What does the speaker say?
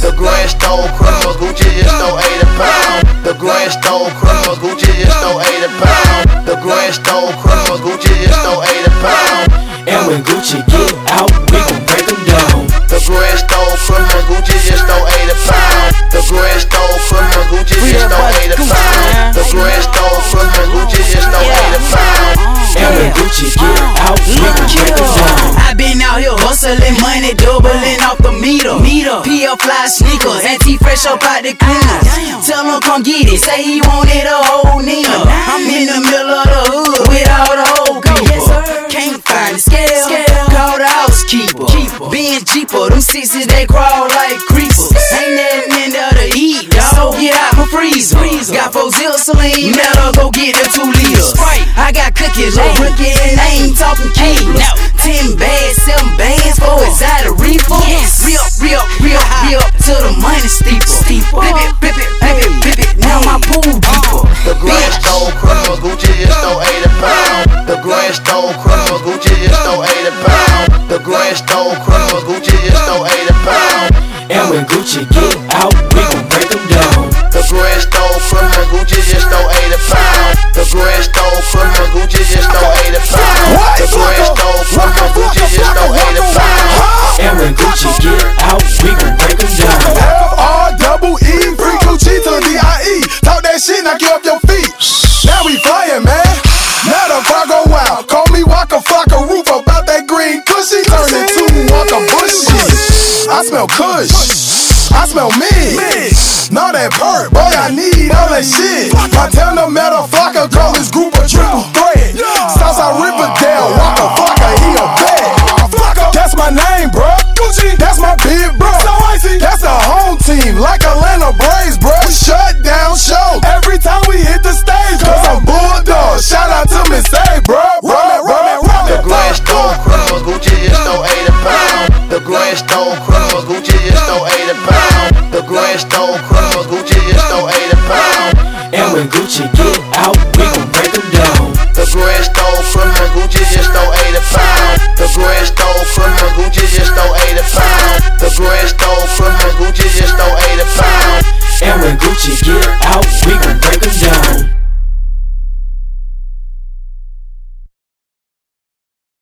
The Grand Stone criminals, Gucci just stole 80 pounds. The Grand Stone criminals, Gucci just stole 80 pounds. The Grand Stone criminals, Gucci just stole 80 pounds. And when Gucci get out, we gon' break them down. The Grand Stone criminals, Gucci just stole 80 pounds. The Grand Stone criminals, Gucci just stole 80 pounds. The Grand Stone criminals, Gucci just stole 80 pounds. And when Gucci get out, we gon' break them down. I been out here hustling money, doubling off the meter. PL fly sneakers, anti fresh up out the cleaners. Tell him come get it, say he wanted a whole Nina. I'm in the middle of the hood with all the whole people. Can't find the scale, call the housekeeper. Being cheaper, them sixes they crawl like creepers. Ain't nothing in there to eat, so get out my freezer. Got 4 Zilsaline, metal, go get them 2 liters. I got cookies, little rookie, and I ain't talking kids. 10 bags, 7 bands, 4 inside a reefer. Re up to the money steeple. Flip it, now my pool deeper. The Grand Stone criminals, Gucci just stole 80 pounds. The Grand Stone criminals, Gucci just stole 80 pounds. The Grand Stone criminals, Gucci just stole 80 pounds. And when Gucci get out, we gon' break them down. The Grand Stone criminals, Gucci just stole 80 pounds. The Grand Stone criminals, Gucci just stole 80 pounds. The Grand Stone criminals, Gucci just stole 80 pounds. And when Gucci get out, we gon' break them down. F-R-E-E, free Gucci to the D-I-E. Talk that shit, knock you off your feet. Now we flying, man. Now the fire go wild. Call me Waka Flocka Roof about that green cushy. Turn into Waka Bushy. I smell kush. I smell mint. Know that perk, boy, I need all that shit. Montana Metal Flocka, call this group a triple threat. Southside Riverdale, Waka Flocka, he a vet. That's my name, bro. That's my big bro. That's the home team, like Atlanta Braves, bro. We shut down show every time we hit the stage. Cause I'm Bulldog. Shout out to Miss A, bro. The Grand Stone criminals, Gucci just stole 80 pounds. The Grand Stone criminals, Gucci just stole 80 pounds. The Grand Stone criminals, Gucci just stole 80 pounds. And when Gucci get out, we gon' break them down. The Grand Stone criminals, Gucci just stole 80 pounds. The Grand Stone criminals, Gucci just stole 80 pounds. The Grand Stone criminals, Gucci just stole 80 pounds. And when Gucci get